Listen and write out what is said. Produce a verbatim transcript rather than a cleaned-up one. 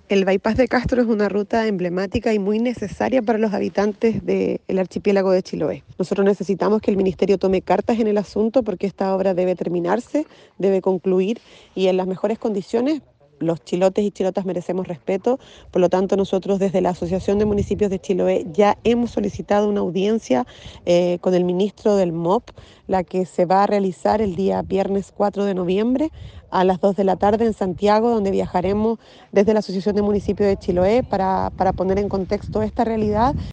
El bypass de Castro es una ruta emblemática y muy necesaria para los habitantes del archipiélago de Chiloé. Nosotros necesitamos que el Ministerio tome cartas en el asunto porque esta obra debe terminarse, debe concluir y en las mejores condiciones. Los chilotes y chilotas merecemos respeto, por lo tanto nosotros desde la Asociación de Municipios de Chiloé ya hemos solicitado una audiencia eh, con el ministro del M O P, la que se va a realizar el día viernes cuatro de noviembre a las dos de la tarde en Santiago, donde viajaremos desde la Asociación de Municipios de Chiloé para, para poner en contexto esta realidad